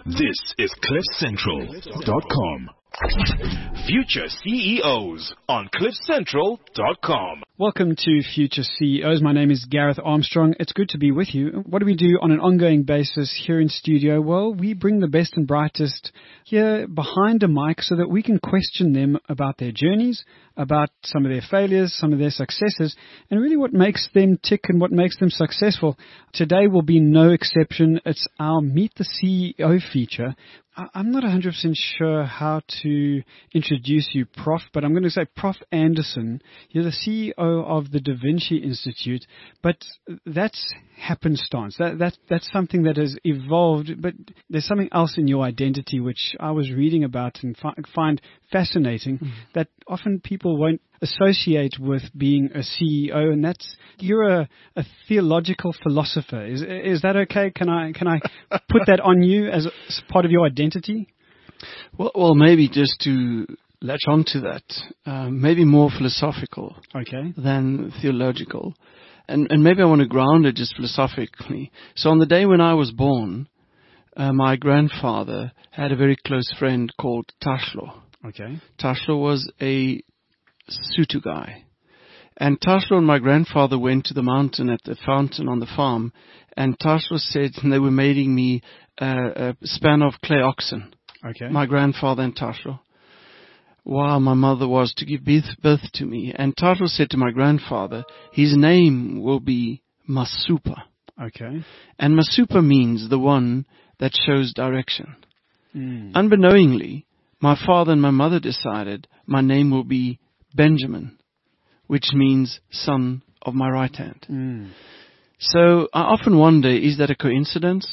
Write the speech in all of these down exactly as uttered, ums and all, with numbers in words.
This is cliff central dot com. Future C E Os on cliff central dot com. Welcome to Future C E Os. My name is Gareth Armstrong. It's good to be with you. What do we do on an ongoing basis here in studio? Well, we bring the best and brightest here behind a mic so that we can question them about their journeys, about some of their failures, some of their successes, and really what makes them tick and what makes them successful. Today will be no exception. It's our Meet the C E O feature. I'm not one hundred percent sure how to introduce you, Prof, but I'm going to say Prof Anderson. You're the C E O of the Da Vinci Institute, but that's happenstance. That, that, that's something that has evolved, but there's something else in your identity which I was reading about and fi- find fascinating mm. that often people won't associate with being a C E O, and that's you're a, a theological philosopher. Is is that okay? Can I can I put that on you as, a, as part of your identity? Well, well, maybe just to latch on to that, um, maybe more philosophical okay. than theological, and and maybe I want to ground it just philosophically. So on the day when I was born, uh, my grandfather had a very close friend called Tashlo. Okay. Tashlo was a Sotho guy. And Tashlo and my grandfather went to the mountain at the fountain on the farm, and Tashlo said they were making me uh, a span of clay oxen. Okay. My grandfather and Tashlo. While my mother was to give birth, birth to me. And Tashlo said to my grandfather, his name will be Masupa. Okay. And Masupa means the one that shows direction. Mm. Unbeknowingly, my father and my mother decided my name will be Benjamin, which means son of my right hand. Mm. So I often wonder, is that a coincidence?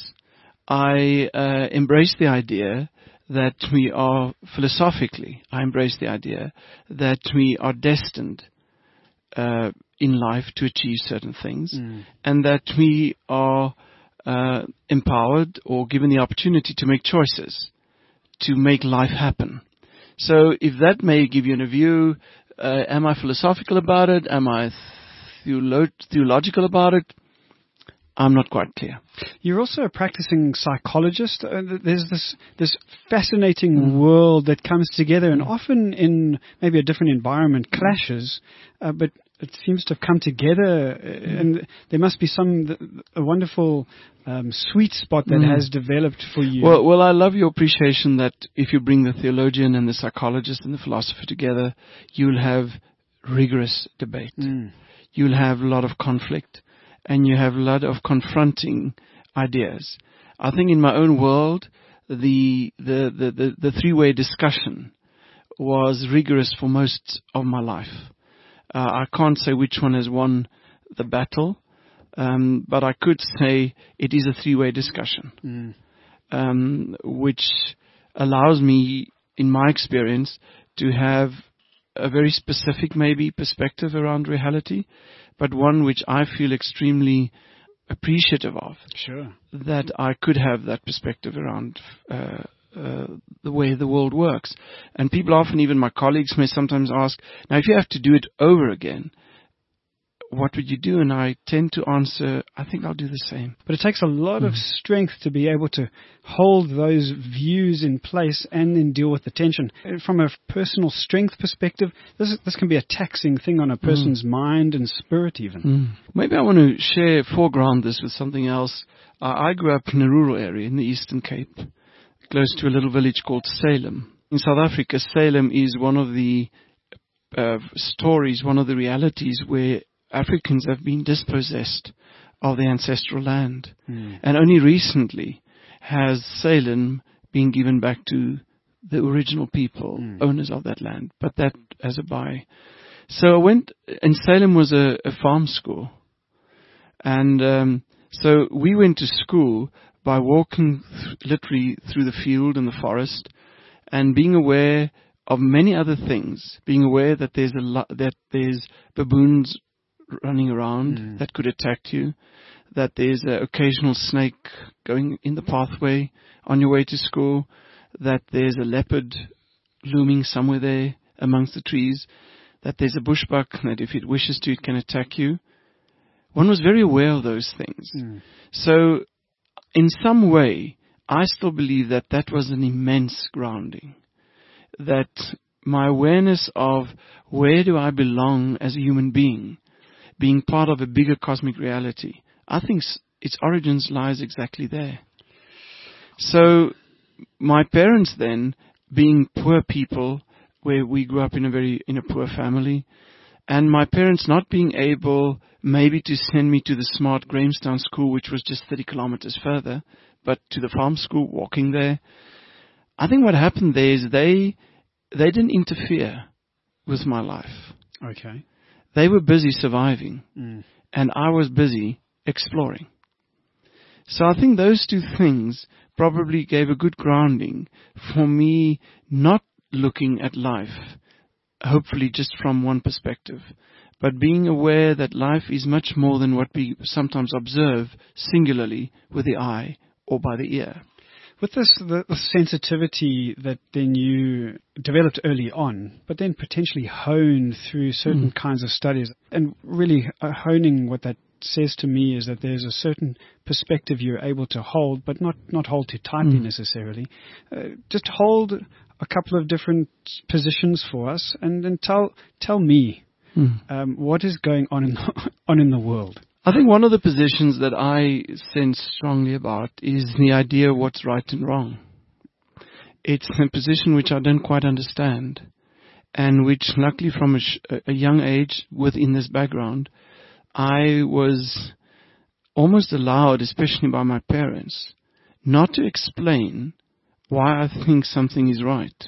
I uh, embrace the idea that we are, philosophically, I embrace the idea that we are destined uh, in life to achieve certain things, mm. and that we are uh, empowered or given the opportunity to make choices, to make life happen. So if that may give you a view, uh, am I philosophical about it? Am I theolo- theological about it? I'm not quite clear. You're also a practicing psychologist. Uh, there's this this fascinating mm. world that comes together, and often in maybe a different environment clashes, uh, but it seems to have come together, mm. and there must be some a wonderful um, sweet spot that mm. has developed for you. Well, well, I love your appreciation that if you bring the theologian and the psychologist and the philosopher together, you'll have rigorous debate. Mm. You'll have a lot of conflict. And you have a lot of confronting ideas. I think in my own world, the the, the, the, the three-way discussion was rigorous for most of my life. Uh, I can't say which one has won the battle, um, but I could say it is a three-way discussion, mm. um, which allows me, in my experience, to have a very specific, maybe, perspective around reality, but one which I feel extremely appreciative of. Sure. That I could have that perspective around uh, uh, the way the world works. And people often, even my colleagues, may sometimes ask, now if you have to do it over again, what would you do? And I tend to answer, I think I'll do the same. But it takes a lot mm. of strength to be able to hold those views in place and then deal with the tension. From a personal strength perspective, this is, this can be a taxing thing on a person's mm. mind and spirit even. Mm. Maybe I want to share, foreground this with something else. Uh, I grew up in a rural area in the Eastern Cape, close to a little village called Salem. In South Africa, Salem is one of the uh, stories, one of the realities where Africans have been dispossessed of the ancestral land. Mm. And only recently has Salem been given back to the original people, mm. owners of that land, but that as a by. So I went, and Salem was a, a farm school. And um, so we went to school by walking th- literally through the field and the forest and being aware of many other things, being aware that there's a lo- that there's baboons running around mm. that could attack you, that there's an occasional snake going in the pathway on your way to school, that there's a leopard looming somewhere there amongst the trees, that there's a bushbuck that if it wishes to, it can attack you. One was very aware of those things. Mm. So in some way, I still believe that that was an immense grounding. That my awareness of where do I belong as a human being, being part of a bigger cosmic reality, I think its origins lies exactly there. So my parents then, being poor people, where we grew up in a very in a poor family, and my parents not being able maybe to send me to the smart Grahamstown school, which was just thirty kilometers further, but to the farm school, walking there. I think what happened there is they they didn't interfere with my life. Okay. They were busy surviving, Mm. and I was busy exploring. So I think those two things probably gave a good grounding for me not looking at life, hopefully just from one perspective, but being aware that life is much more than what we sometimes observe singularly with the eye or by the ear. With this, the, the sensitivity that then you developed early on, but then potentially honed through certain mm. kinds of studies, and really uh, honing what that says to me is that there's a certain perspective you're able to hold, but not, not hold too tightly mm. necessarily. Uh, just hold a couple of different positions for us, and then tell tell me mm. um, what is going on in the, on in the world. I think one of the positions that I sense strongly about is the idea of what's right and wrong. It's a position which I don't quite understand, and which, luckily, from a, sh- a young age, within this background, I was almost allowed, especially by my parents, not to explain why I think something is right,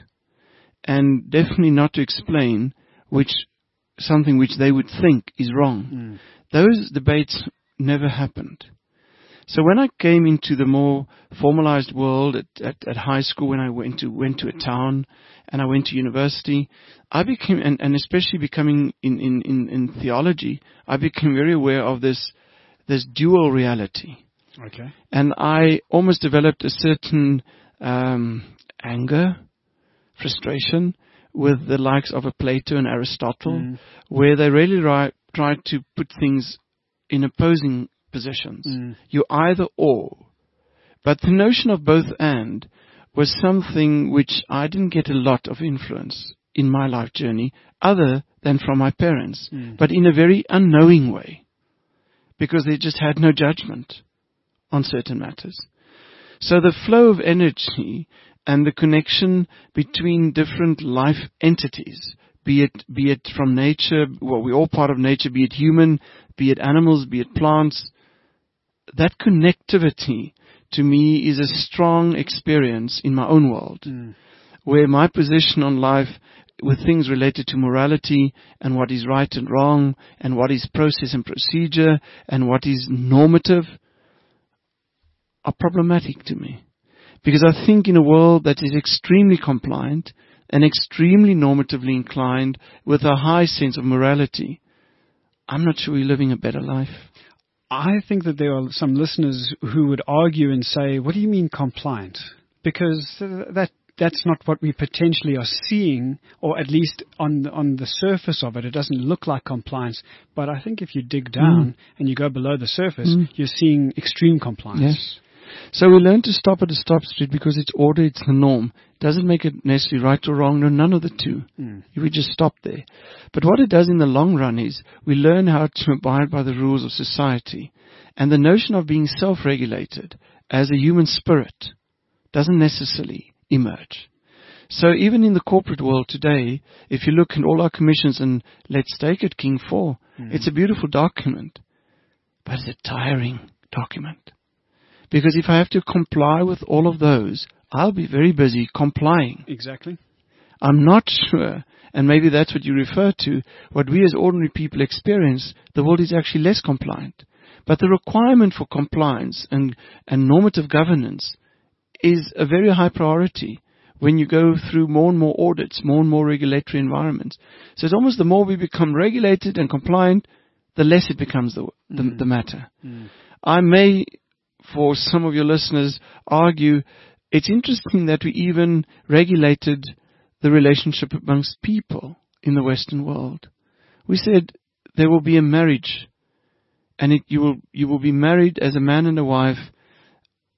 and definitely not to explain which something which they would think is wrong. Mm. Those debates never happened. So when I came into the more formalized world at, at, at high school, when I went to went to a town and I went to university, I became, and, and especially becoming in, in, in, in theology, I became very aware of this this dual reality. Okay. And I almost developed a certain um, anger, frustration with the likes of a Plato and Aristotle, mm. where they really ri- tried to put things in opposing positions. Mm. You're either or. But the notion of both and was something which I didn't get a lot of influence in my life journey other than from my parents, mm. but in a very unknowing way, because they just had no judgment on certain matters. So the flow of energy and the connection between different life entities, be it be it from nature, well, we're all part of nature, be it human, be it animals, be it plants, that connectivity to me is a strong experience in my own world, mm. where my position on life with things related to morality and what is right and wrong and what is process and procedure and what is normative are problematic to me. Because I think in a world that is extremely compliant and extremely normatively inclined with a high sense of morality, I'm not sure we're living a better life. I think that there are some listeners who would argue and say, what do you mean compliant? Because that that's not what we potentially are seeing, or at least on the, on the surface of it, it doesn't look like compliance. But I think if you dig down mm. and you go below the surface, mm. you're seeing extreme compliance. Yes. So we learn to stop at a stop street because it's order, it's the norm. Doesn't make it necessarily right or wrong, no, none of the two. Mm. We just stop there. But what it does in the long run is we learn how to abide by the rules of society. And the notion of being self-regulated as a human spirit doesn't necessarily emerge. So even in the corporate world today, if you look at all our commissions, and let's take it, King four, mm. it's a beautiful document, but it's a tiring document. Because if I have to comply with all of those, I'll be very busy complying. Exactly. I'm not sure, and maybe that's what you refer to, what we as ordinary people experience, the world is actually less compliant. But the requirement for compliance and, and normative governance is a very high priority when you go through more and more audits, more and more regulatory environments. So it's almost the more we become regulated and compliant, the less it becomes the, the, mm. the matter. Mm. I may, for some of your listeners, argue it's interesting that we even regulated the relationship amongst people in the Western world. We said there will be a marriage, and it, you will you will be married as a man and a wife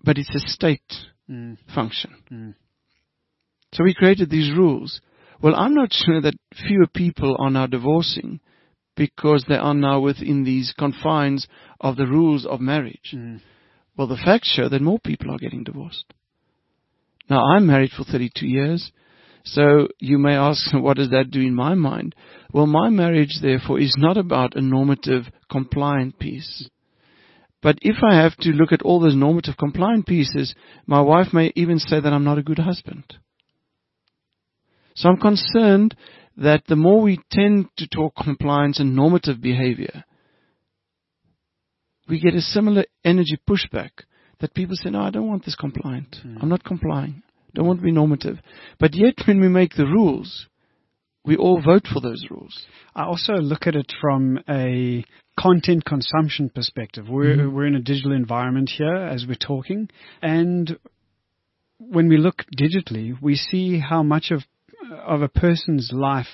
but it's a state Mm. function. Mm. So we created these rules. Well, I'm not sure that fewer people are now divorcing because they are now within these confines of the rules of marriage. Mm. Well, the facts show that more people are getting divorced. Now, I'm married for thirty-two years, so you may ask, what does that do in my mind? Well, my marriage, therefore, is not about a normative, compliant piece. But if I have to look at all those normative, compliant pieces, my wife may even say that I'm not a good husband. So I'm concerned that the more we tend to talk compliance and normative behavior, we get a similar energy pushback that people say, no, I don't want this compliant. Mm. I'm not complying. Don't want to be normative. But yet when we make the rules, we all vote for those rules. I also look at it from a content consumption perspective. We're, mm-hmm. we're in a digital environment here as we're talking. And when we look digitally, we see how much of of a person's life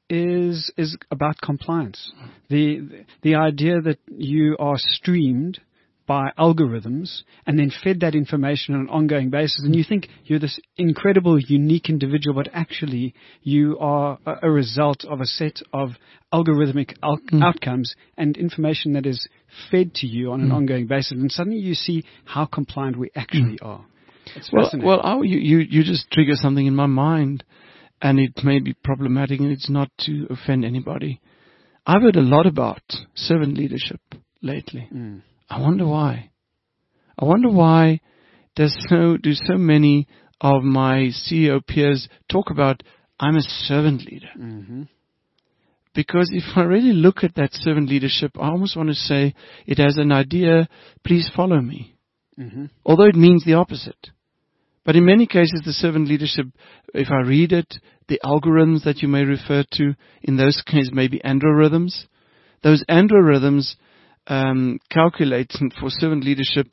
is is about compliance. The the idea that you are streamed by algorithms and then fed that information on an ongoing basis, and you think you're this incredible, unique individual, but actually you are a, a result of a set of algorithmic al- mm. outcomes and information that is fed to you on an mm. ongoing basis, and suddenly you see how compliant we actually mm. are. It's well, well, oh, you, you you just trigger something in my mind, and it may be problematic, and it's not to offend anybody. I've heard a lot about servant leadership lately. Mm. I wonder why. I wonder why does so do so many of my C E O peers talk about, I'm a servant leader. Mm-hmm. Because if I really look at that servant leadership, I almost want to say it has an idea, please follow me. Mm-hmm. Although it means the opposite. But in many cases, the servant leadership, if I read it, the algorithms that you may refer to, in those cases maybe androrhythms, those androrhythms Um, calculating for servant leadership,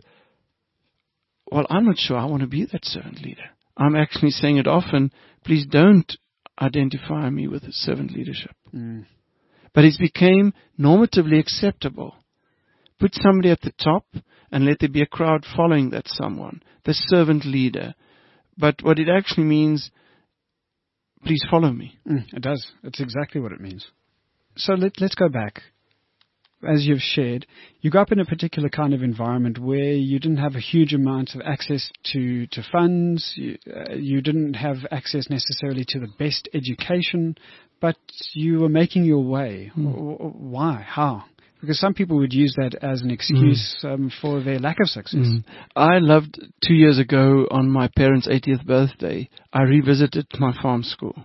well, I'm not sure I want to be that servant leader. I'm actually saying it often, please don't identify me with servant leadership. Mm. But it became normatively acceptable. Put somebody at the top and let there be a crowd following that someone, the servant leader. But what it actually means, please follow me. Mm, it does. It's exactly what it means. So let, let's go back. As you've shared, you grew up in a particular kind of environment where you didn't have a huge amount of access to, to funds, you, uh, you didn't have access necessarily to the best education, but you were making your way. Mm. W- why? How? Because some people would use that as an excuse mm. um, for their lack of success. Mm. I loved, two years ago on my parents' eightieth birthday, I revisited my farm school.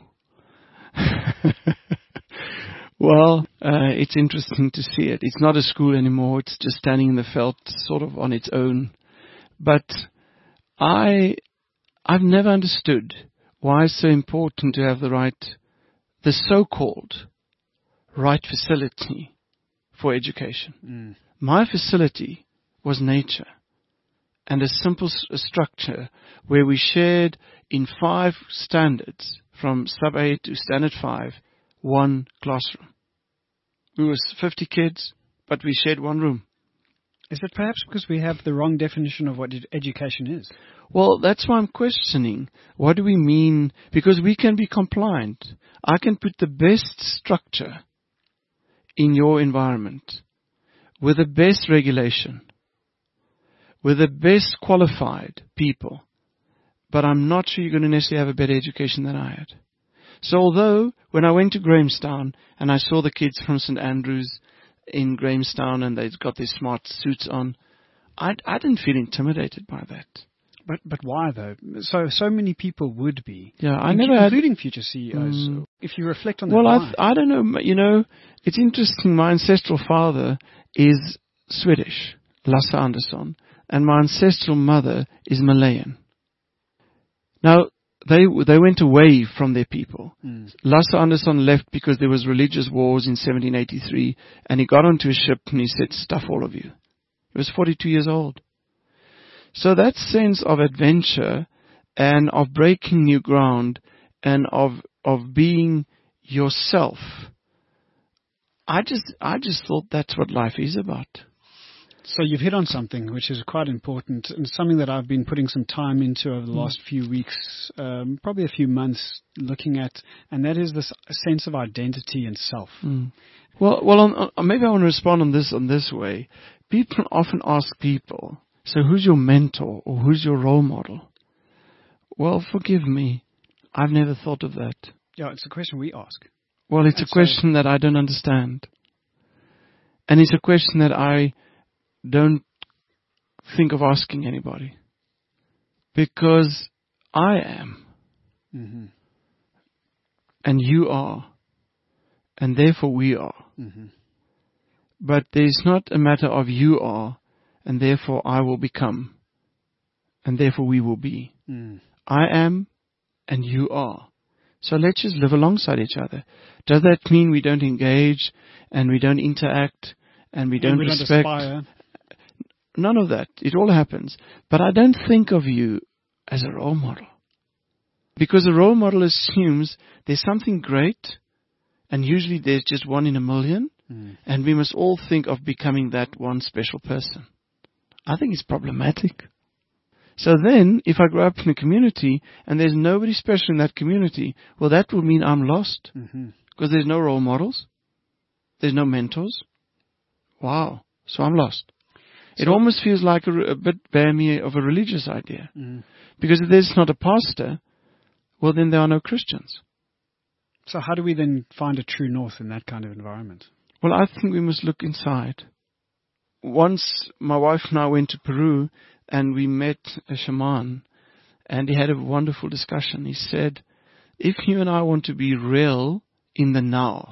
Well, uh, it's interesting to see it. It's not a school anymore. It's just standing in the veld, sort of on its own. But I, I've never understood why it's so important to have the right, the so-called right facility for education. Mm. My facility was nature and a simple s- a structure where we shared in five standards, from sub eight to standard five, one classroom. We were fifty kids, but we shared one room. Is it perhaps because we have the wrong definition of what education is? Well, that's why I'm questioning. What do we mean? Because we can be compliant. I can put the best structure in your environment with the best regulation, with the best qualified people, but I'm not sure you're going to necessarily have a better education than I had. So although when I went to Grahamstown and I saw the kids from Saint Andrews in Grahamstown and they've got their smart suits on, I, I didn't feel intimidated by that. But but why though? So so many people would be. Yeah, I in, never including had, future C E Os. Um, if you reflect on that, well, why? I th- I don't know. You know, it's interesting. My ancestral father is Swedish, Lasse Andersson, and my ancestral mother is Malayan. Now, They they went away from their people. Mm. Lasse Andersson left because there was religious wars in seventeen eighty-three, and he got onto a ship and he said, "Stuff all of you." He was forty-two years old. So that sense of adventure and of breaking new ground and of of being yourself, I just I just thought that's what life is about. So you've hit on something which is quite important and something that I've been putting some time into over the Mm. last few weeks, um, probably a few months looking at, and that is this sense of identity and self. Mm. Well, well, on, on, maybe I want to respond on this on this way. People often ask people, so who's your mentor or who's your role model? Well, forgive me, I've never thought of that. Yeah, it's a question we ask. Well, it's And a so- question that I don't understand. And it's a question that I don't think of asking anybody. Because I am, Mm-hmm. and you are, and therefore we are. Mm-hmm. But there's not a matter of you are, and therefore I will become, and therefore we will be. Mm. I am, and you are. So let's just live alongside each other. Does that mean we don't engage, and we don't interact, and we don't And we don't respect? aspire. None of that. It all happens. But I don't think of you as a role model. Because a role model assumes there's something great, and usually there's just one in a million, Mm. and we must all think of becoming that one special person. I think it's problematic. So then, if I grow up in a community and there's nobody special in that community, well, that will mean I'm lost. Mm-hmm. Because there's no role models. There's no mentors. Wow. So I'm lost. It So- almost feels like a, a bit bear me of a religious idea. Mm. Because if there's not a pastor, well, then there are no Christians. So how do we then find a true north in that kind of environment? Well, I think we must look inside. Once my wife and I went to Peru and we met a shaman and he had a wonderful discussion. He said, if you and I want to be real in the now,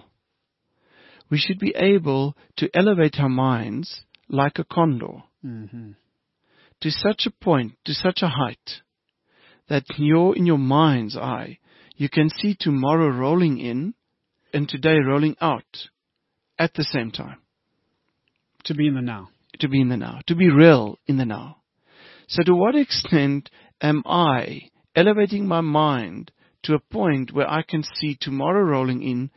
we should be able to elevate our minds like a condor Mm-hmm. to such a point, to such a height, that you're in your mind's eye, you can see tomorrow rolling in and today rolling out at the same time. To be in the now. To be in the now, to be real in the now. So to what extent am I elevating my mind to a point where I can see tomorrow rolling in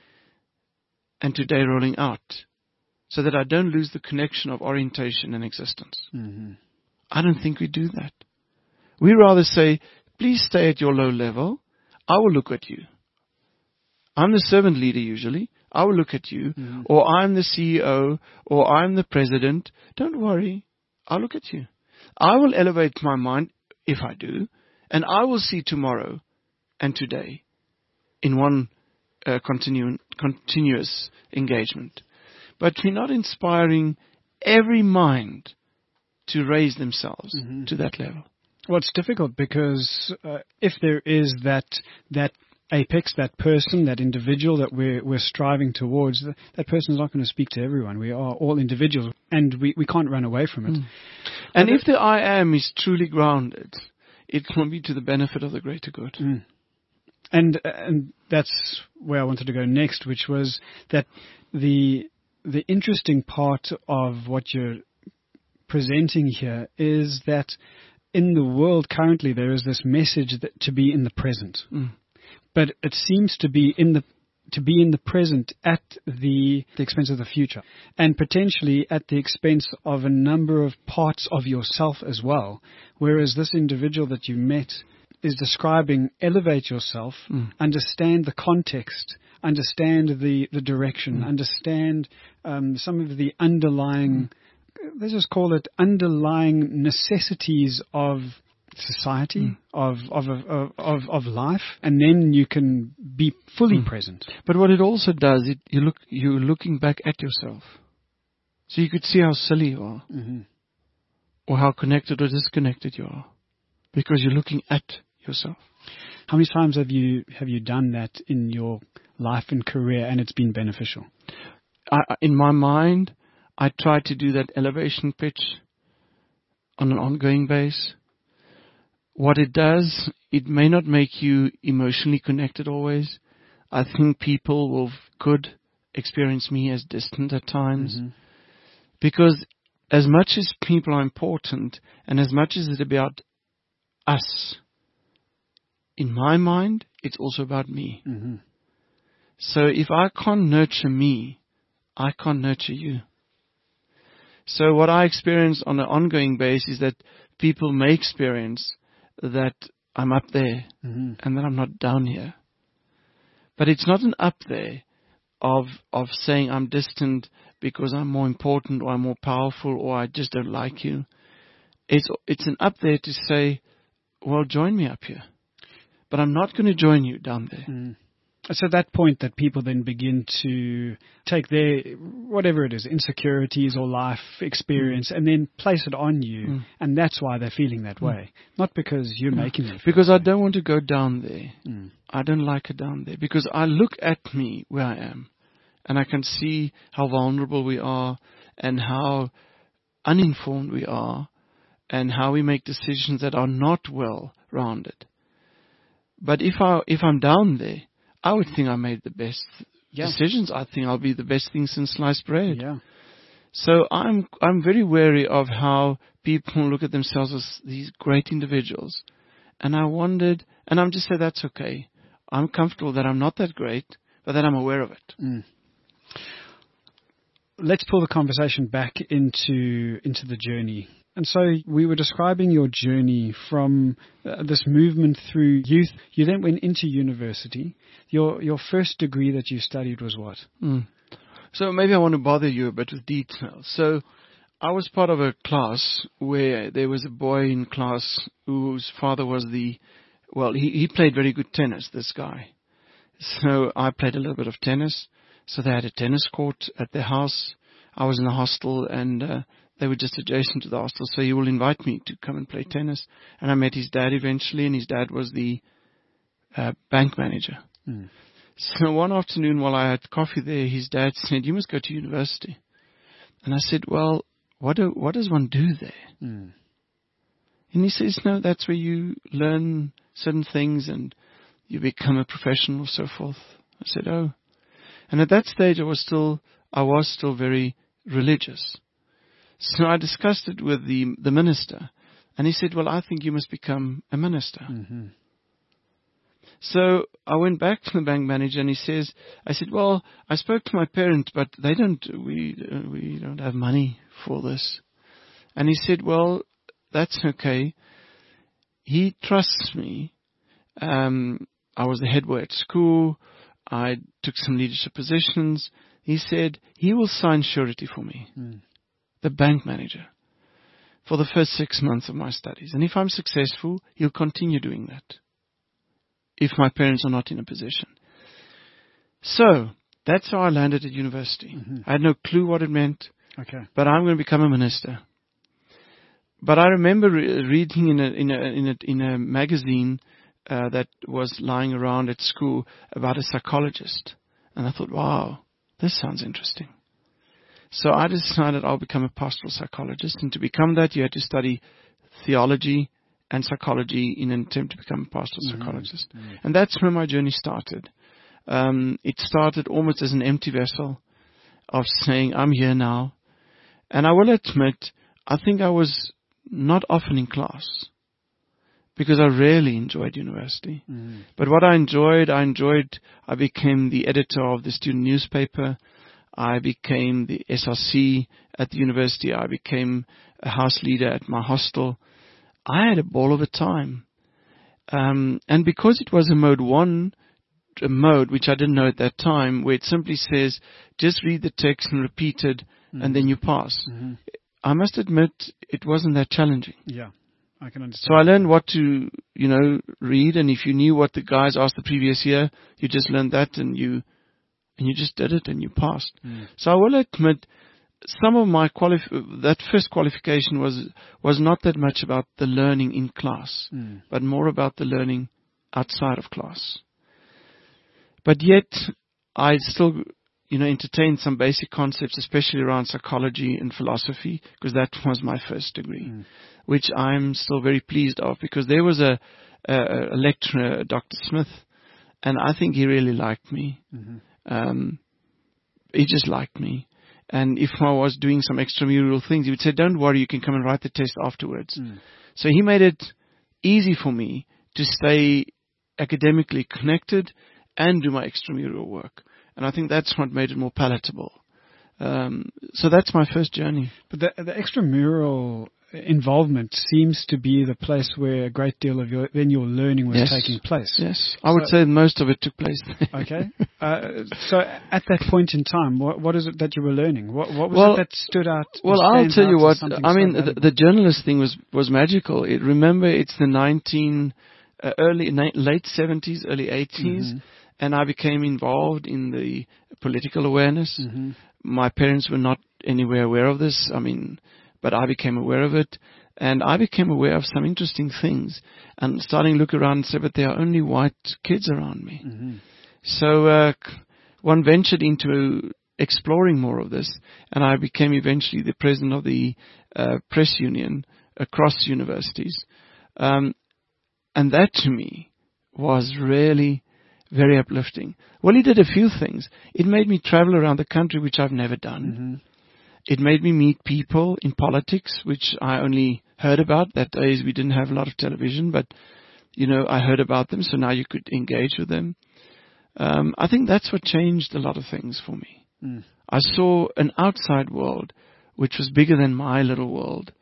and today rolling out, so that I don't lose the connection of orientation and existence? Mm-hmm. I don't think we do that. We rather say, please stay at your low level. I will look at you. I'm the servant leader usually. I will look at you. Mhm. Or I'm the C E O. Or I'm the president. Don't worry. I'll look at you. I will elevate my mind, if I do, and I will see tomorrow and today in one uh, continu- continuous engagement. But we're not inspiring every mind to raise themselves Mhm. to that level. Well, it's difficult because uh, if there is that that apex, that person, that individual that we're we're striving towards, th- that person is not going to speak to everyone. We are all individuals, and we, we can't run away from it. Mm. And But if the I am is truly grounded, it will be to the benefit of the greater good. Mm. And and that's where I wanted to go next, which was that the the interesting part of what you're presenting here is that in the world currently there is this message that to be in the present, Mm. but it seems to be in the to be in the present at the, the expense of the future, and potentially at the expense of a number of parts of yourself as well. Whereas this individual that you met is describing elevate yourself, Mm. understand the context, understand the, the direction, Mm. understand um, some of the underlying, let's just call it underlying necessities of society, Mm. of, of, of, of, of life, and then you can be fully Mm. present. But what it also does, it, you look, you're looking back at yourself. So you could see how silly you are, Mm-hmm. or how connected or disconnected you are, because you're looking at yourself. How many times have you have you done that in your life and career, and it's been beneficial? I, I- in my mind, I try to do that elevation pitch on an ongoing base. What it does, it may not make you emotionally connected always. I think people will could experience me as distant at times, Mhm. because as much as people are important, and as much as it's about us, in my mind, it's also about me. Mhm. So if I can't nurture me, I can't nurture you. So what I experience on an ongoing basis is that people may experience that I'm up there Mm-hmm. and that I'm not down here. But it's not an up there of of saying I'm distant because I'm more important or I'm more powerful or I just don't like you. It's it's an up there to say, well, join me up here. But I'm not going to join you down there. Mm. It's at that point that people then begin to take their, whatever it is, insecurities or life experience, mm. and then place it on you. Mm. And that's why they're feeling that way. Mm. Not because you're yeah. making them feel Because that I way. don't want to go down there. Mm. I don't like it down there. Because I look at me where I am, and I can see how vulnerable we are, and how uninformed we are, and how we make decisions that are not well-rounded. But if I if I'm down there, I would think I made the best yeah. decisions. I think I'll be the best thing since sliced bread. Yeah. So I'm I'm very wary of how people look at themselves as these great individuals. And I wondered, and I'm just saying that's okay. I'm comfortable that I'm not that great, but that I'm aware of it. Mm. Let's pull the conversation back into into the journey. And so we were describing your journey from uh, this movement through youth. You then went into university. Your your first degree that you studied was what? Mm. So maybe I want to bother you a bit with details. So I was part of a class where there was a boy in class whose father was the, well, he, he played very good tennis, this guy. So I played a little bit of tennis. So they had a tennis court at their house. I was in the hostel, and uh, they were just adjacent to the hostel. So he will invite me to come and play tennis. And I met his dad eventually, and his dad was the uh, bank manager. Mm. So one afternoon while I had coffee there, his dad said, "You must go to university." And I said, "Well, what do, what does one do there?" Mm. And he says, "No, that's where you learn certain things and you become a professional," so forth. I said, "Oh." And at that stage I was still, I was still very religious. So I discussed it with the, the minister, and he said, "Well, I think you must become a minister." Mm-hmm. So I went back to the bank manager, and he says, I said, "Well, I spoke to my parents, but they don't, we, uh, we don't have money for this." And he said, "Well, that's okay. He trusts me. Um, I was the head boy at school. I took some leadership positions." He said, he will sign surety for me, mm. the bank manager, for the first six months of my studies. And if I'm successful, he'll continue doing that, if my parents are not in a position. So that's how I landed at university. Mm-hmm. I had no clue what it meant, okay. but I'm going to become a minister. But I remember re- reading in a, in a, in a, in a magazine uh, that was lying around at school about a psychologist. And I thought, wow, this sounds interesting. So I decided I'll become a pastoral psychologist. And to become that, you had to study theology and psychology in an attempt to become a pastoral mm-hmm. psychologist. Mm-hmm. And that's where my journey started. Um, it started almost as an empty vessel of saying, I'm here now. And I will admit, I think I was not often in class because I rarely enjoyed university. Mm-hmm. But what I enjoyed, I enjoyed, I became the editor of the student newspaper. I became the S R C at the university. I became a house leader at my hostel. I had a ball of a time. Um, and because it was a mode one, a mode which I didn't know at that time, where it simply says, just read the text and repeat it, mm-hmm. and then you pass. Mm-hmm. I must admit, it wasn't that challenging. Yeah, I can understand. So I learned what to, you know, read, and if you knew what the guys asked the previous year, you just learned that, and you, and you just did it, and you passed. Mm. So I will admit, some of my qualif- that first qualification was was not that much about the learning in class, mm. but more about the learning outside of class. But yet, I still, you know, entertained some basic concepts, especially around psychology and philosophy, because that was my first degree, mm. which I'm still very pleased of, because there was a, a, a lecturer, Doctor Smith, and I think he really liked me. Mm-hmm. Um, he just liked me. And if I was doing some extramural things, he would say, don't worry, you can come and write the test afterwards. Mm. So he made it easy for me to stay academically connected and do my extramural work. And I think that's what made it more palatable. Um, so that's my first journey. But the, the extramural involvement seems to be the place where a great deal of your then your learning was Yes. taking place. Yes, I would say most of it took place there. Okay. Uh, so at that point in time, what, what is it that you were learning? What, what was Well- it that stood out? Well, or I'll stands tell you out as what. something I so mean, the, valuable? the journalist thing was was magical. It, remember, it's the nineteen uh, early ni- late seventies, early eighties, Mhm. and I became involved in the political awareness. Mhm. My parents were not anywhere aware of this. I mean, but I became aware of it, and I became aware of some interesting things. And starting to look around and say, but there are only white kids around me. Mhm. So uh, c- one ventured into exploring more of this, and I became eventually the president of the uh, press union across universities. Um, and that to me was really very uplifting. Well, he did a few things. It made me travel around the country, which I've never done. Mhm. It made me meet people in politics, which I only heard about. That days we didn't have a lot of television, but, you know, I heard about them, so now you could engage with them. Um, I think that's what changed a lot of things for me. Mm. I saw an outside world which was bigger than my little world,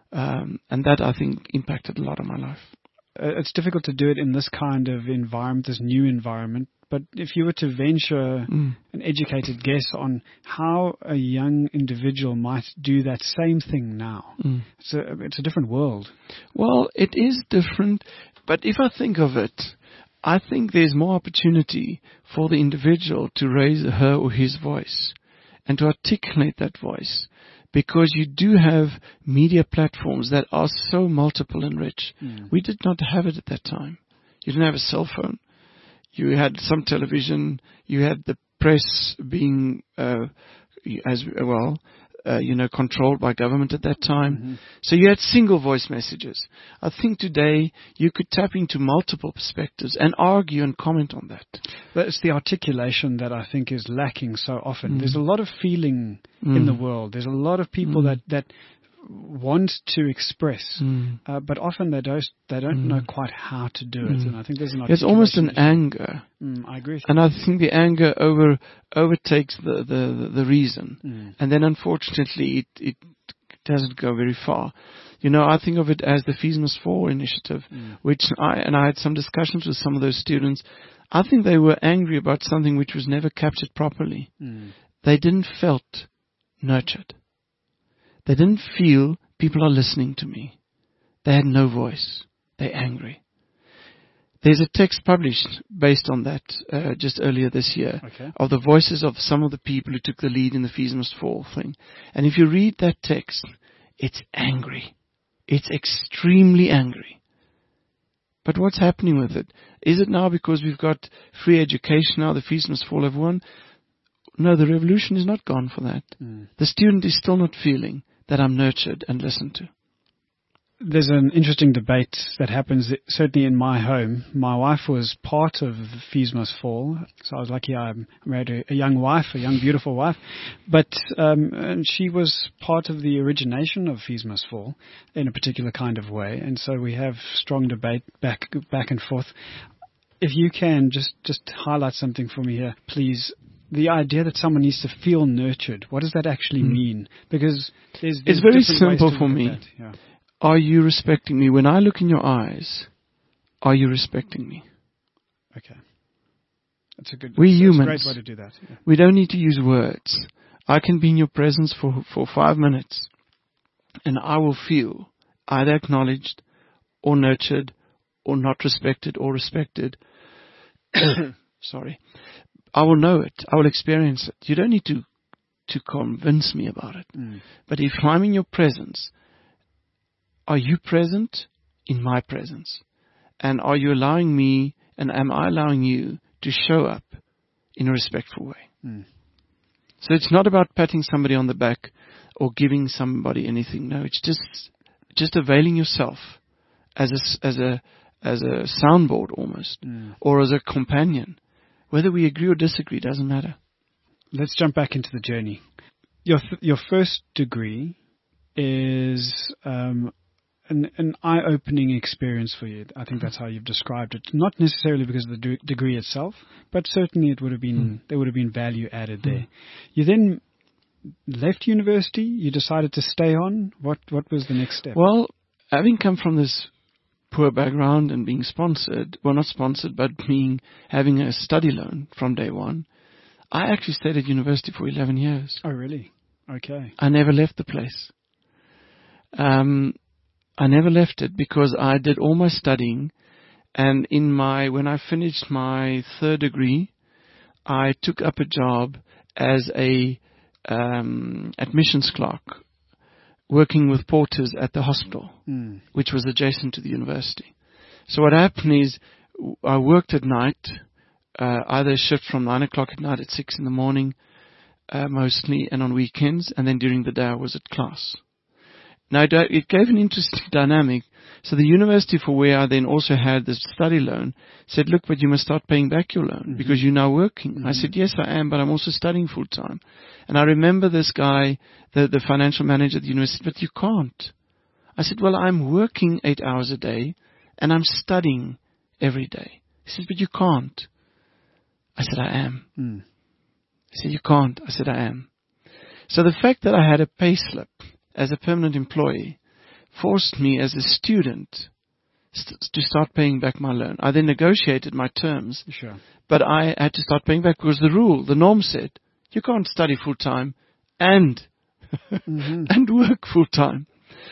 um, and that, I think, impacted a lot of my life. Uh, it's difficult to do it in this kind of environment, this new environment. But if you were to venture Mm. an educated guess on how a young individual might do that same thing now, Mm. it's a it's a different world. Well, it is different, but if I think of it, I think there's more opportunity for the individual to raise her or his voice and to articulate that voice, because you do have media platforms that are so multiple and rich. Mm. We did not have it at that time. You didn't have a cell phone. You had some television. You had the press being, uh, as well, uh, you know, controlled by government at that time. Mm-hmm. So you had single voice messages. I think today you could tap into multiple perspectives and argue and comment on that. But it's the articulation that I think is lacking so often. Mm. There's a lot of feeling Mm. in the world. There's a lot of people Mm. that, that want to express, Mm. uh, but often they don't they don't Mm. know quite how to do it. Mm. And I think there's an It's almost an articulation anger. issue. Mm, I agree with you. And I think the anger over overtakes the, the, the reason. Mm. And then unfortunately it, it doesn't go very far. You know, I think of it as the Fees Must Fall initiative, Mm. which I, and I had some discussions with some of those students. I think they were angry about something which was never captured properly. Mm. They didn't felt nurtured. They didn't feel people are listening to me. They had no voice. They're angry. There's a text published based on that uh, just earlier this year Okay. of the voices of some of the people who took the lead in the Fees Must Fall thing. And if you read that text, it's angry. It's extremely angry. But what's happening with it? Is it now because we've got free education now, the Fees Must Fall have won? No, the revolution is not gone for that. Mm. The student is still not feeling that I'm nurtured and listened to. There's an interesting debate that happens certainly in my home. My wife was part of Fees Must Fall, so I was lucky I married a, a young wife, a young, beautiful wife. But um, and she was part of the origination of Fees Must Fall in a particular kind of way, and so we have strong debate back back and forth. If you can just just highlight something for me here, please. The idea that someone needs to feel nurtured, what does that actually Mm. mean? Because there's, there's It's very different ways simple to for look at me. that. Yeah. Are you respecting me? When I look in your eyes, are you respecting me? Okay. That's a good We that's, humans. That's a great way to do that. Yeah. We don't need to use words. I can be in your presence for, for five minutes and I will feel either acknowledged or nurtured or not respected or respected. Sorry. I will know it. I will experience it. You don't need to, to convince me about it. Mm. But if I'm in your presence, are you present in my presence? And are you allowing me, and am I allowing you to show up in a respectful way? Mm. So it's not about patting somebody on the back or giving somebody anything. No, it's just just availing yourself as a, as a, as a soundboard almost, Mm. or as a companion. Whether we agree or disagree doesn't matter. Let's jump back into the journey. Your th- your first degree is um, an, an eye-opening experience for you. I think that's how you've described it. Not necessarily because of the de- degree itself, but certainly it would have been Mm. there would have been value added there. Mm. You then left university? You decided to stay on? What What was the next step? Well, having come from this poor background and being sponsored, well, not sponsored, but being having a study loan from day one, I actually stayed at university for eleven years. Oh, really? Okay. I never left the place. Um, I never left it because I did all my studying, and in my when I finished my third degree, I took up a job as a um, admissions clerk, working with porters at the hospital, mm. which was adjacent to the university. So what happened is I worked at night, uh, either a shift from nine o'clock at night at six in the morning, uh, mostly, and on weekends, and then during the day I was at class. Now it gave an interesting dynamic. So the university for where I then also had this study loan said, look, but you must start paying back your loan mm-hmm. because you're now working. Mm-hmm. I said, yes, I am, but I'm also studying full time. And I remember this guy, the, the financial manager at the university, but you can't. I said, well, I'm working eight hours a day and I'm studying every day. He said, but you can't. I said, I am. Mm. He said, you can't. I said, I am. So the fact that I had a pay slip as a permanent employee forced me as a student st- to start paying back my loan. I then negotiated my terms, sure. but I had to start paying back because the rule, the norm said, you can't study full-time and mm-hmm. and work full-time.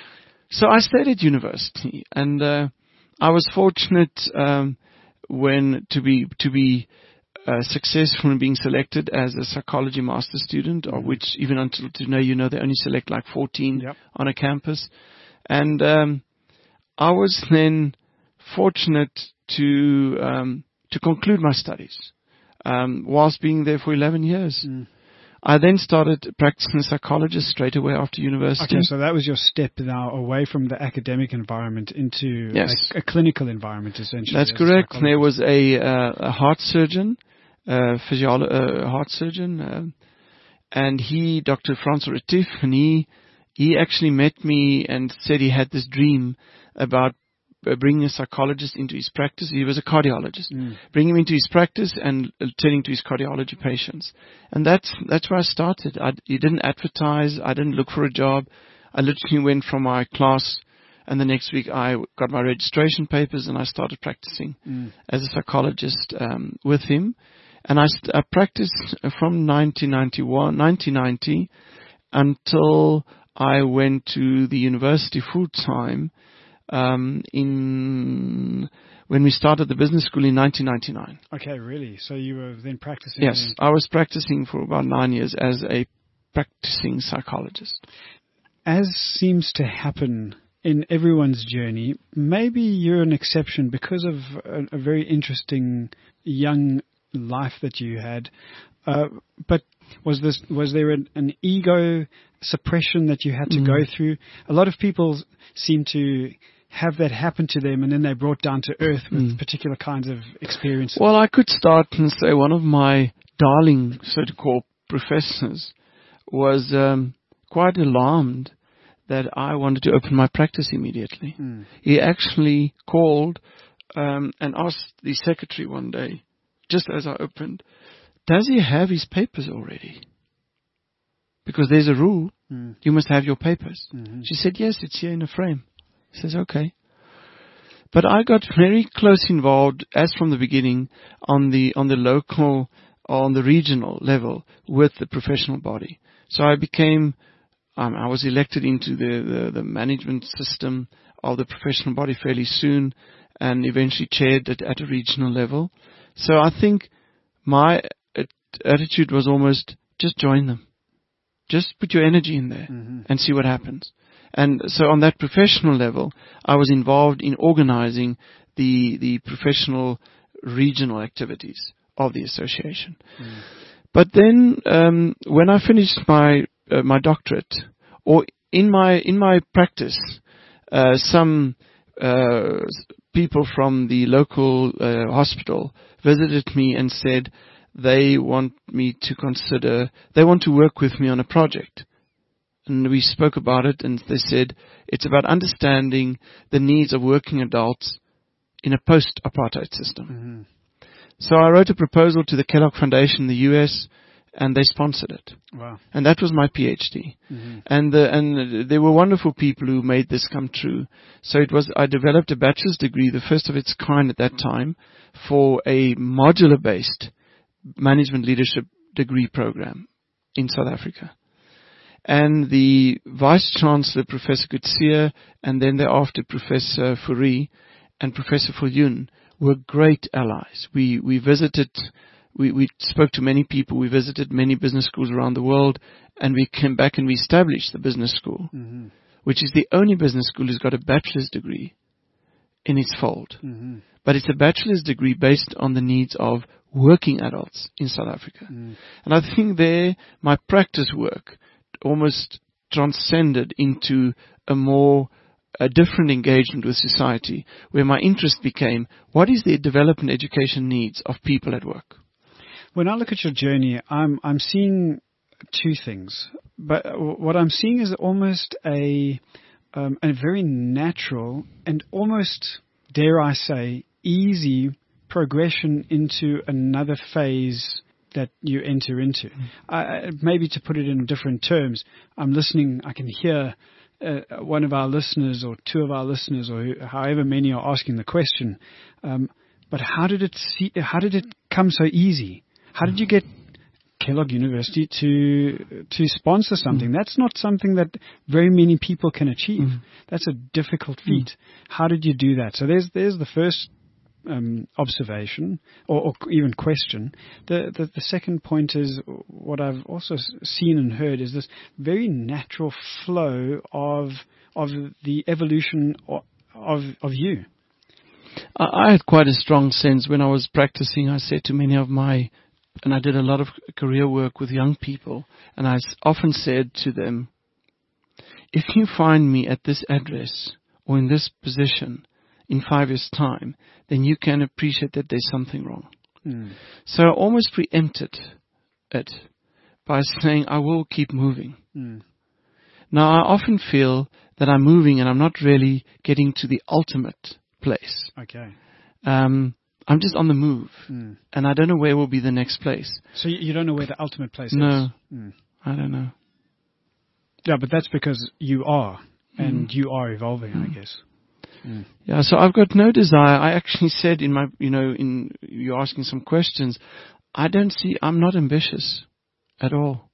So I stayed at university, and uh, I was fortunate um, when to be to be uh, successful in being selected as a psychology master student, mm-hmm. of which even until today, you know, they only select like fourteen yep. on a campus. And um, I was then fortunate to um, to conclude my studies um, whilst being there for eleven years. Mm. I then started practicing as a psychologist straight away after university. Okay, so that was your step now away from the academic environment into yes. a, a clinical environment, essentially. That's correct. There was a, uh, a heart surgeon, uh, physiolo- uh, heart surgeon, uh, and he, Doctor Francois Retief, and he He actually met me and said he had this dream about uh, bringing a psychologist into his practice. He was a cardiologist. Mm. Bring him into his practice and uh, tending to his cardiology patients. And that's that's where I started. I he didn't advertise. I didn't look for a job. I literally went from my class, and the next week I got my registration papers and I started practicing mm. as a psychologist um, with him. And I, st- I practiced from nineteen ninety-one, nineteen ninety until I went to the university full time um, in when we started the business school in nineteen ninety-nine. Okay, really? So you were then practicing? Yes, in- I was practicing for about nine years as a practicing psychologist. As seems to happen in everyone's journey, maybe you're an exception because of a, a very interesting young life that you had. Uh, but was this was there an, an ego suppression that you had to mm. go through? A lot of people seem to have that happen to them, and then they're brought down to earth with mm. particular kinds of experiences. Well, I could start and say one of my darling, so to call, professors was um, quite alarmed that I wanted to open my practice immediately. Mm. He actually called um, and asked the secretary one day, just as I opened, does he have his papers already? Because there's a rule. Mm. You must have your papers. Mm-hmm. She said, yes, it's here in a frame. He says, okay. But I got very close involved, as from the beginning, on the on the local, on the regional level with the professional body. So I became, um, I was elected into the, the, the management system of the professional body fairly soon, and eventually chaired it at a regional level. So I think my attitude was almost just join them. Just put your energy in there mm-hmm. and see what happens. And so on that professional level, I was involved in organizing the the professional regional activities of the association. Mm. But then um, when I finished my uh, my doctorate, or in my in my practice, uh, some uh, people from the local uh, hospital visited me and said, they want me to consider, they want to work with me on a project. And we spoke about it, and they said, it's about understanding the needs of working adults in a post-apartheid system. Mm-hmm. So I wrote a proposal to the Kellogg Foundation in the U S, and they sponsored it. Wow. And that was my PhD. Mm-hmm. And the, and there were wonderful people who made this come true. So it was, I developed a bachelor's degree, the first of its kind at that time, for a modular-based management leadership degree program in South Africa. And the Vice-Chancellor, Professor Kutsia, and then thereafter Professor Fourie and Professor Viljoen were great allies. We, we visited, we, we spoke to many people, we visited many business schools around the world, and we came back and we established the business school, mm-hmm. which is the only business school who's got a bachelor's degree in its fold. Mm-hmm. But it's a bachelor's degree based on the needs of working adults in South Africa. Mm. And I think there, my practice work almost transcended into a more, a different engagement with society, where my interest became, what is the development education needs of people at work? When I look at your journey, I'm, I'm seeing two things. But what I'm seeing is almost a, um, a very natural and almost, dare I say, easy progression into another phase that you enter into. Mm. Uh, maybe to put it in different terms, I'm listening, I can hear uh, one of our listeners or two of our listeners or however many are asking the question, um, but how did it see, how did it come so easy? How did you get Kellogg University to to sponsor something? Mm. That's not something that very many people can achieve. Mm. That's a difficult feat. Mm. How did you do that? So there's there's the first Um, observation or, or even question. The, the the second point is what I've also seen and heard is this very natural flow of of the evolution of of, of you. I, I had quite a strong sense when I was practicing. I said to many of my, and I did a lot of career work with young people, and I often said to them, if you find me at this address or in this position in five years' time, then you can appreciate that there's something wrong. Mm. So I almost preempted it by saying, I will keep moving. Mm. Now, I often feel that I'm moving and I'm not really getting to the ultimate place. Okay. Um, I'm just on the move, mm. and I don't know where will be the next place. So you don't know where the ultimate place no, is? No, mm. I don't know. Yeah, but that's because you are, and mm. you are evolving, mm. I guess. Mm. Yeah, so I've got no desire. I actually said in my, you know, in you're asking some questions, I don't see, I'm not ambitious at all.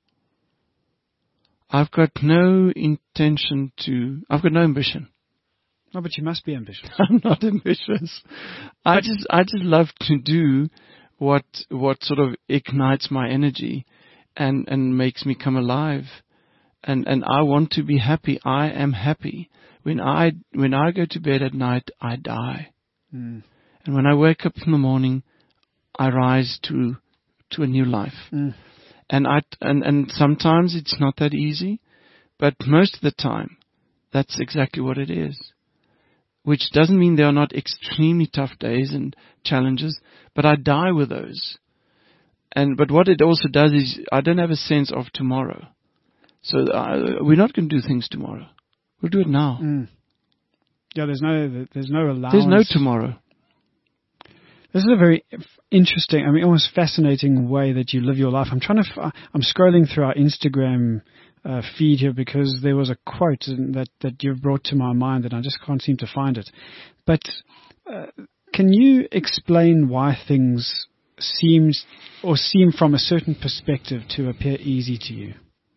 I've got no intention to, I've got no ambition. No, but you must be ambitious. I'm not ambitious. I just, I just love to do what, what sort of ignites my energy and, and makes me come alive. And, and I want to be happy. I am happy. When I when I go to bed at night, I die, mm. and when I wake up in the morning, I rise to to a new life. Mm. And I and and sometimes it's not that easy, but most of the time, that's exactly what it is. Which doesn't mean there are not extremely tough days and challenges, but I die with those. And but what it also does is I don't have a sense of tomorrow, so I, we're not going to do things tomorrow. We'll do it now. Mm. Yeah, there's no, there's no allowance. There's no tomorrow. This is a very interesting, I mean, almost fascinating way that you live your life. I'm trying to, f- I'm scrolling through our Instagram uh, feed here because there was a quote that that you've brought to my mind and I just can't seem to find it. But uh, can you explain why things seems or seem from a certain perspective to appear easy to you?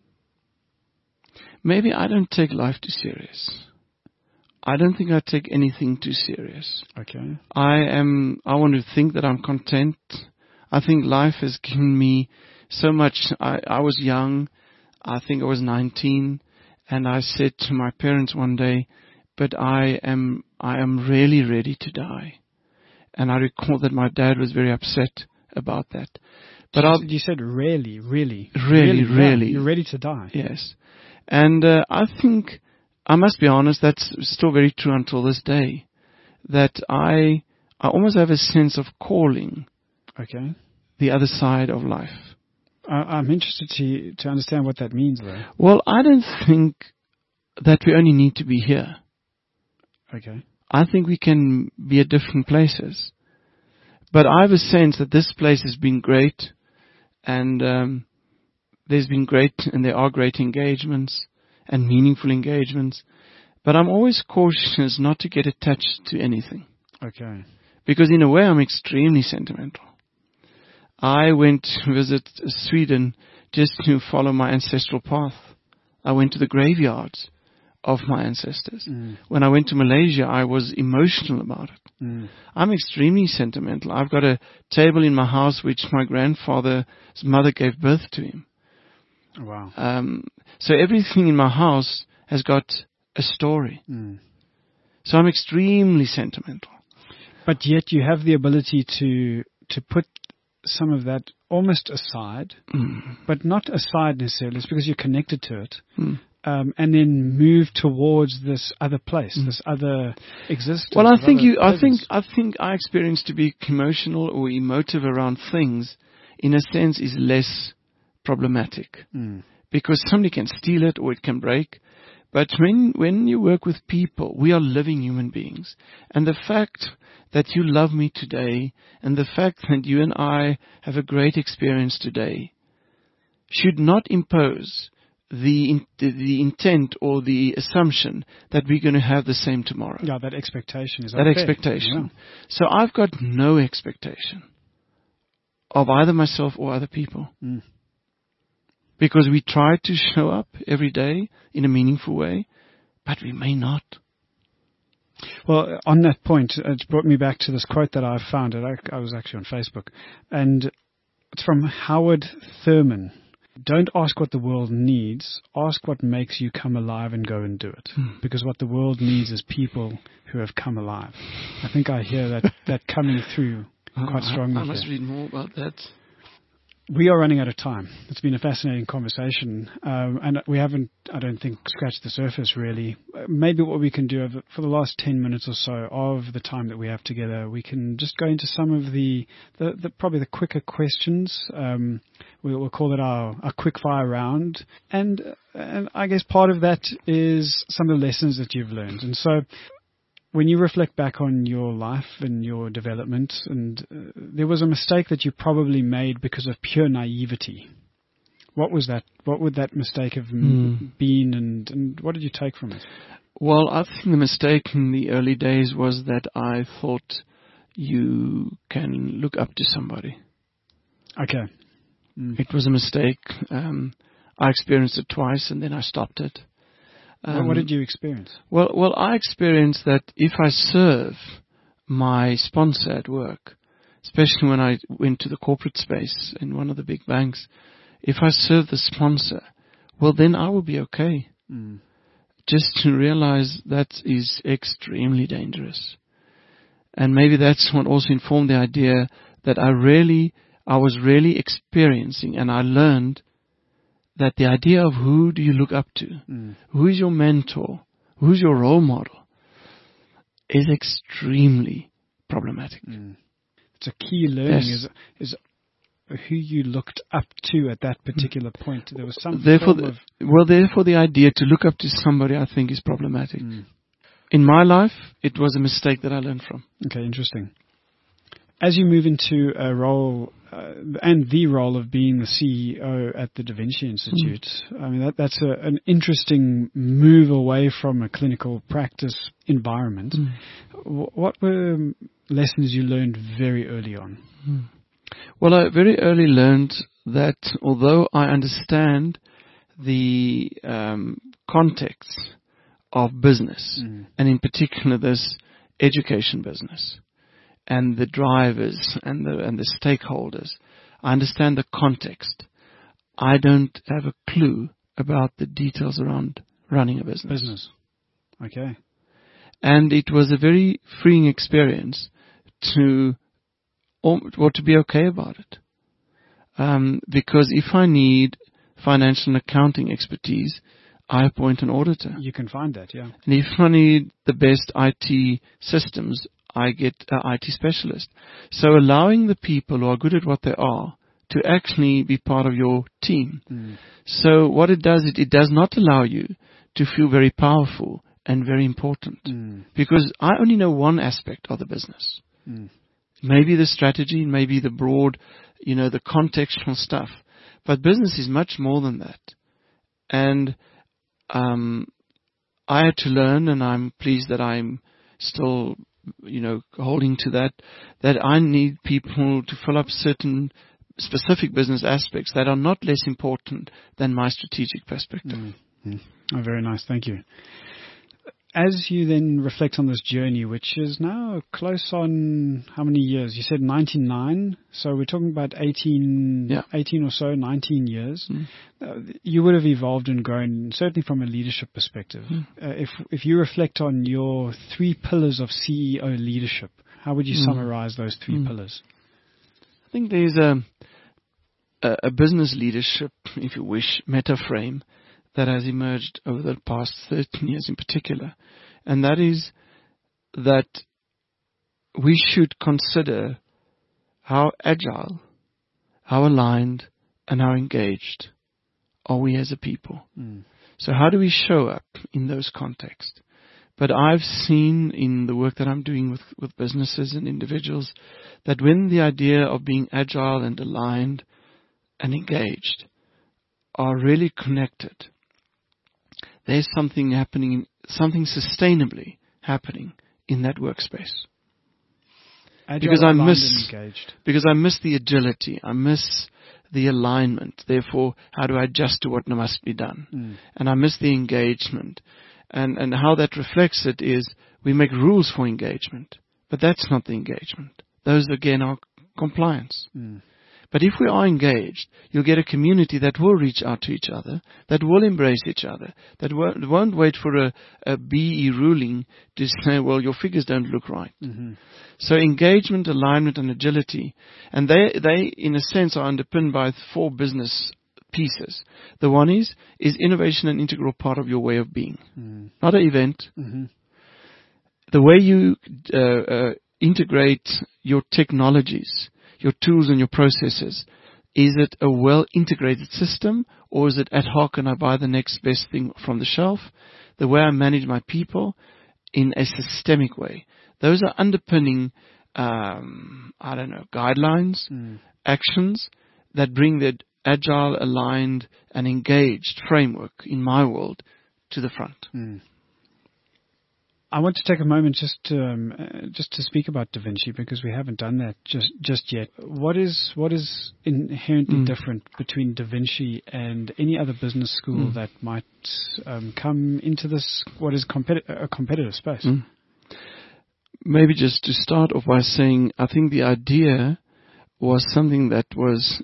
Maybe I don't take life too serious. I don't think I take anything too serious. Okay. I am, I want to think that I'm content. I think life has given me so much. I, I was young. I think I was nineteen. And I said to my parents one day, but I am, I am really ready to die. And I recall that my dad was very upset about that. But you, you said really, really, really, really. really. You're ready to die. Yes. And uh, I think, I must be honest, that's still very true until this day, that I I almost have a sense of calling. Okay. The other side of life. I, I'm interested to to understand what that means, though. Well, I don't think that we only need to be here. Okay. I think we can be at different places. But I have a sense that this place has been great, and um, there's been great, and there are great engagements and meaningful engagements, but I'm always cautious not to get attached to anything. Okay. Because in a way, I'm extremely sentimental. I went to visit Sweden just to follow my ancestral path. I went to the graveyards of my ancestors. Mm. When I went to Malaysia, I was emotional about it. Mm. I'm extremely sentimental. I've got a table in my house which my grandfather's mother gave birth to him. Wow. Um, so everything in my house has got a story. Mm. So I'm extremely sentimental. But yet you have the ability to to put some of that almost aside, Mm. but not aside necessarily. It's because you're connected to it. Mm. Um, and then move towards this other place, mm. this other existence. Well, I think you, I presence. think, I think our experience to be emotional or emotive around things, in a sense, is less problematic mm. because somebody can steal it or it can break. But when when you work with people, we are living human beings, and the fact that you love me today, and the fact that you and I have a great experience today, should not impose the in, the intent or the assumption that we're going to have the same tomorrow. Yeah, that expectation is that okay. expectation. Yeah. So I've got no expectation of either myself or other people. Mm. Because we try to show up every day in a meaningful way, but we may not. Well, on that point, it brought me back to this quote that I found. It I was actually on Facebook, and it's from Howard Thurman. Don't ask what the world needs. Ask what makes you come alive and go and do it. Hmm. Because what the world needs is people who have come alive. I think I hear that, that coming through quite oh, strongly. I, I must here. read more about that. We are running out of time. It's been a fascinating conversation, um, and we haven't, I don't think, scratched the surface really. Maybe what we can do over, for the last ten minutes or so of the time that we have together, we can just go into some of the, the, the probably the quicker questions. Um, we'll, we'll call it our, our quick fire round, and and I guess part of that is some of the lessons that you've learned. And so, when you reflect back on your life and your development, and uh, there was a mistake that you probably made because of pure naivety. What was that? What would that mistake have mm. been, and, and what did you take from it? Well, I think the mistake in the early days was that I thought you can look up to somebody. Okay. Mm. It was a mistake. Um, I experienced it twice, and then I stopped it. Um, what did you experience? Well, well, I experienced that if I serve my sponsor at work, especially when I went to the corporate space in one of the big banks, if I serve the sponsor, well, then I will be okay. Mm. Just to realize that is extremely dangerous. And maybe that's what also informed the idea that I really, I was really experiencing, and I learned that the idea of who do you look up to, mm. who is your mentor, who's your role model, is extremely problematic. Mm. It's a key learning, yes. is is who you looked up to at that particular mm. point. There was some therefore, form of... Well, therefore the idea to look up to somebody, I think, is problematic. Mm. In my life, it was a mistake that I learned from. Okay, interesting. As you move into a role, uh, and the role of being the C E O at the Da Vinci Institute, mm. I mean, that, that's a, an interesting move away from a clinical practice environment. Mm. W- what were lessons you learned very early on? Mm. Well, I very early learned that although I understand the um, context of business, mm. and in particular this education business, and the drivers and the and the stakeholders, I understand the context. I don't have a clue about the details around running a business. Business. Okay. And it was a very freeing experience to, or to be okay about it. Um, because if I need financial and accounting expertise, I appoint an auditor. You can find that, yeah. And if I need the best I T systems, I get an I T specialist. So allowing the people who are good at what they are to actually be part of your team. Mm. So what it does, it, it does not allow you to feel very powerful and very important. Mm. Because I only know one aspect of the business. Mm. Maybe the strategy, maybe the broad, you know, the contextual stuff. But business is much more than that. And um, I had to learn, and I'm pleased that I'm still, you know, holding to that, that I need people to fill up certain specific business aspects that are not less important than my strategic perspective. Mm-hmm. Oh, very nice. Thank you. As you then reflect on this journey, which is now close on how many years? You said ninety-nine, so we're talking about eighteen, yeah. eighteen or so, nineteen years. Mm. Uh, you would have evolved and grown, certainly from a leadership perspective. Mm. Uh, if if you reflect on your three pillars of C E O leadership, how would you mm. summarize those three mm. pillars? I think there's a, a a business leadership, if you wish, meta frame that has emerged over the past thirteen years in particular. And that is that we should consider how agile, how aligned, and how engaged are we as a people. Mm. So how do we show up in those contexts? But I've seen in the work that I'm doing with, with businesses and individuals that when the idea of being agile and aligned and engaged are really connected, there's something happening, something sustainably happening in that workspace. Agile, because I miss, engaged. because I miss the agility, I miss the alignment. Therefore, how do I adjust to what must be done? Mm. And I miss the engagement. And and how that reflects it is we make rules for engagement, but that's not the engagement. Those again are compliance. Mm. But if we are engaged, you'll get a community that will reach out to each other, that will embrace each other, that won't, won't wait for a, a B E ruling to say, well, your figures don't look right. Mm-hmm. So engagement, alignment, and agility, and they, they, in a sense, are underpinned by four business pieces. The one is, is innovation an integral part of your way of being? Mm. Not an event. Mm-hmm. The way you uh, uh, integrate your technologies, your tools and your processes, is it a well-integrated system, or is it ad hoc and I buy the next best thing from the shelf? The way I manage my people in a systemic way. Those are underpinning, um, I don't know, guidelines, mm. actions that bring the agile, aligned, and engaged framework in my world to the front. Mm. I want to take a moment just to, um, uh, just to speak about Da Vinci, because we haven't done that just just yet. What is what is inherently mm. different between Da Vinci and any other business school mm. that might um, come into this what is competi- a competitive space? Mm. Maybe just to start off by saying, I think the idea was something that was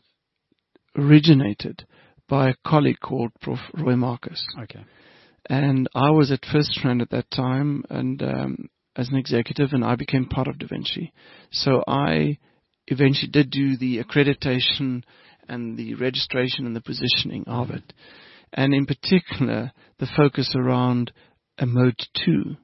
originated by a colleague called Professor Roy Marcus. Okay. And I was at FirstRand at that time, and um, as an executive, and I became part of Da Vinci. So I eventually did do the accreditation and the registration and the positioning of it. And in particular, the focus around a Mode two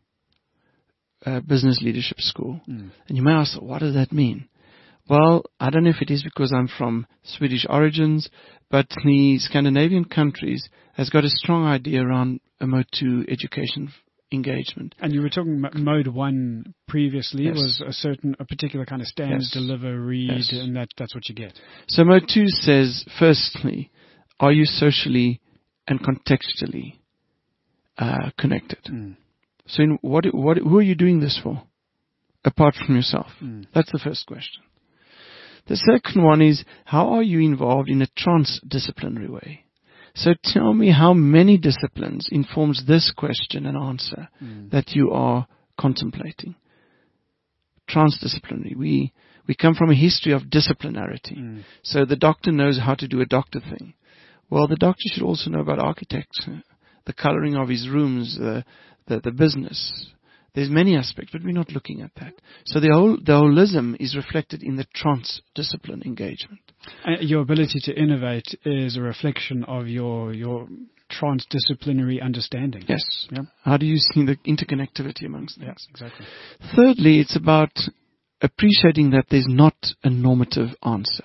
uh, business leadership school. Mm. And you may ask, what does that mean? Well, I don't know if it is because I'm from Swedish origins, but the Scandinavian countries has got a strong idea around a Mode two education engagement. And you were talking about Mode one previously. Yes. It was a certain, a particular kind of stand, yes. deliver, read, yes. and that, that's what you get. So Mode two says, firstly, are you socially and contextually uh, connected? Mm. So in what, what, who are you doing this for, apart from yourself? Mm. That's the first question. The second one is, how are you involved in a transdisciplinary way? So tell me how many disciplines informs this question and answer mm. that you are contemplating. Transdisciplinary. We we come from a history of disciplinarity. Mm. So the doctor knows how to do a doctor thing. Well, the doctor should also know about architecture, the coloring of his rooms, the the, the business. There's many aspects, but we're not looking at that. So the whole the holism is reflected in the transdiscipline engagement. Uh, your ability to innovate is a reflection of your your transdisciplinary understanding. Yes. Yeah. How do you see the interconnectivity amongst things? Yes, exactly. Thirdly, it's about appreciating that there's not a normative answer,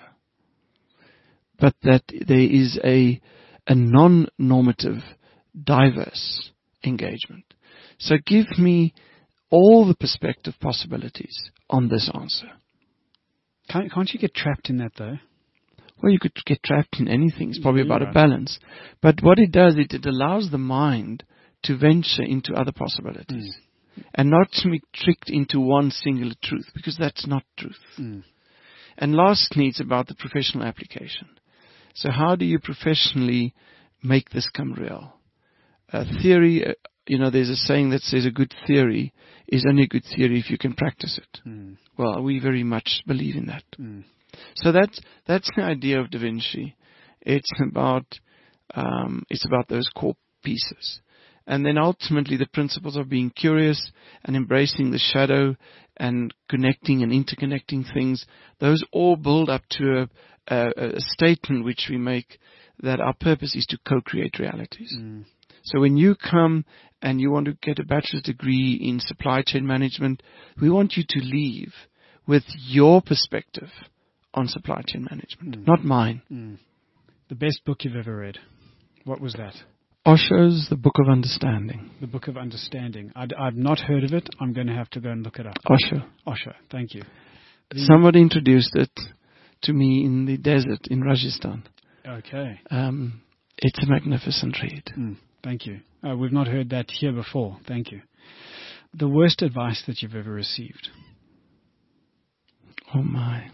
but that there is a a non-normative, diverse engagement. So give me all the perspective possibilities on this answer. Can't, can't you get trapped in that, though? Well, you could get trapped in anything. It's probably Yeah. about a balance. But what it does, it, it allows the mind to venture into other possibilities. Mm. And not to be tricked into one singular truth, because that's not truth. Mm. And lastly, it's about the professional application. So how do you professionally make this come real? A theory, uh, you know, there's a saying that says a good theory is only a good theory if you can practice it. Mm. Well, we very much believe in that. Mm. So that's that's the idea of Da Vinci. It's about um, it's about those core pieces, and then ultimately the principles of being curious and embracing the shadow and connecting and interconnecting things. Those all build up to a, a, a statement which we make that our purpose is to co-create realities. Mm. So when you come and you want to get a bachelor's degree in supply chain management, we want you to leave with your perspective on supply chain management, Mm. not mine. Mm. The best book you've ever read. What was that? Osho's The Book of Understanding. The Book of Understanding. I'd, I've not heard of it. I'm going to have to go and look it up. Osho. Osho, thank you. The- Somebody introduced it to me in the desert in Rajasthan. Okay. Um, it's a magnificent read. Mm, thank you. Uh, we've not heard that here before. Thank you. The worst advice that you've ever received. Oh my.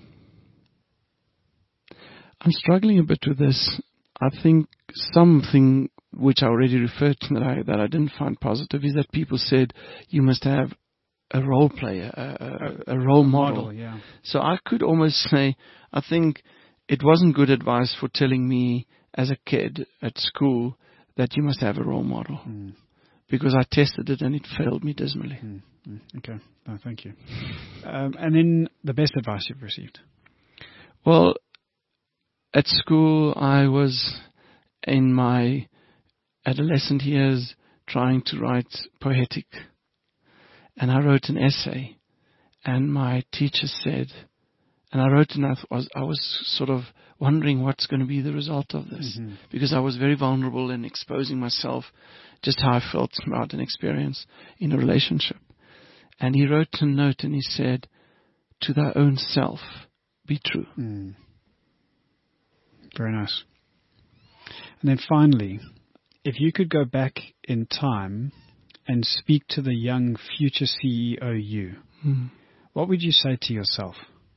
I'm struggling a bit with this. I think something which I already referred to that I, that I didn't find positive is that people said you must have a role player, a, a, a role model. Model, yeah. So I could almost say, I think it wasn't good advice for telling me as a kid at school that you must have a role model. Mm. Because I tested it and it failed me dismally. Mm. Mm. Okay. No, thank you. Um, and then the best advice you've received. Well, at school I was in my adolescent years trying to write poetic. And I wrote an essay. And my teacher said, and I wrote and I was, I was sort of wondering what's going to be the result of this. Mm-hmm. Because I was very vulnerable in exposing myself, just how I felt about an experience in a relationship. And he wrote a note and he said, to thy own self, be true. Mm. Very nice. And then finally, if you could go back in time and speak to the young future C E O you, Mm. what would you say to yourself?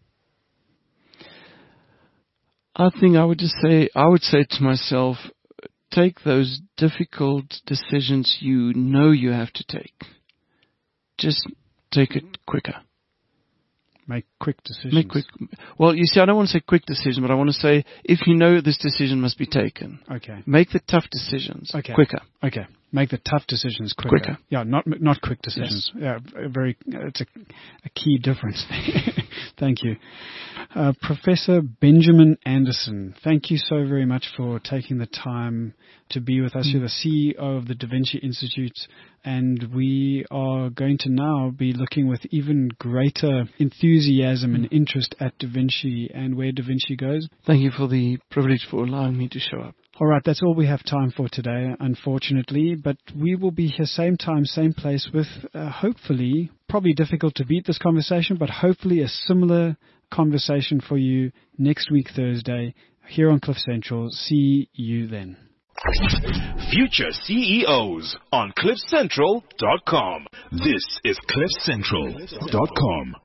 I think I would just say, I would say to myself, take those difficult decisions you know you have to take. Just take it quicker. Make quick decisions. Make quick. Well, you see, I don't want to say quick decision, but I want to say if you know this decision must be taken, Okay. make the tough decisions Okay. quicker. Okay. Make the tough decisions quicker. Quicker. Yeah, not not quick decisions. Yeah, a very. It's a, a key difference. Thank you, uh, Professor Benjamin Anderson. Thank you so very much for taking the time to be with us. Mm. You're the C E O of the Da Vinci Institute, and we are going to now be looking with even greater enthusiasm and interest at Da Vinci and where Da Vinci goes. Thank you for the privilege for allowing me to show up. All right, that's all we have time for today, unfortunately, but we will be here same time, same place with uh, hopefully, probably difficult to beat this conversation, but hopefully a similar conversation for you next week, Thursday, here on Cliff Central. See you then. Future C E Os on cliff central dot com. This is cliff central dot com.